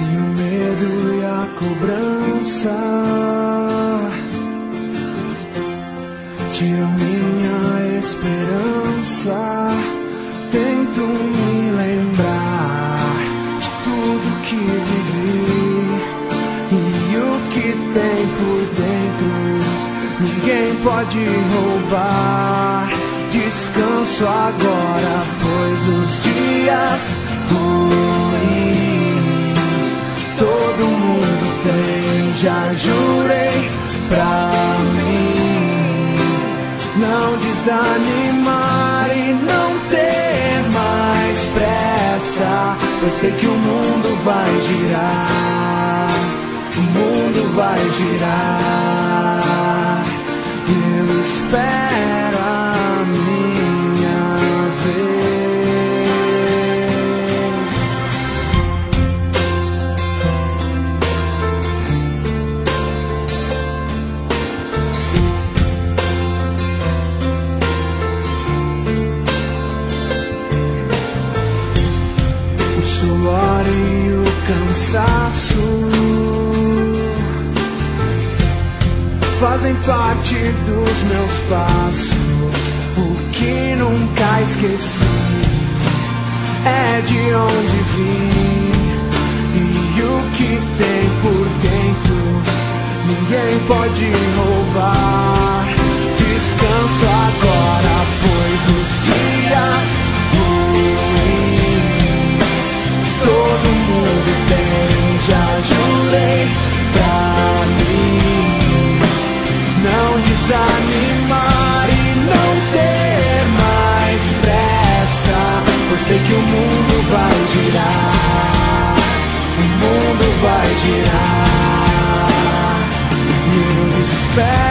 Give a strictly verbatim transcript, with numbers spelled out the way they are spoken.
o medo e a cobrança tiram minha esperança. Tento me lembrar de tudo que vivi e o que tem por dentro ninguém pode roubar. Descanso agora, pois os dias ruins todo mundo tem. Já jurei pra mim não desanimar e não ter mais pressa. Eu sei que o mundo vai girar, o mundo vai girar. Eu espero a minha vez. O suor e o cansaço fazem parte dos meus passos. O que nunca esqueci é de onde vim e o que tem por dentro ninguém pode roubar. Descanso agora, pois os dias ruins todo mundo tem. Já jurei pra mim não desanimar e não ter mais pressa. Eu sei que o mundo vai girar, o mundo vai girar. E eu espero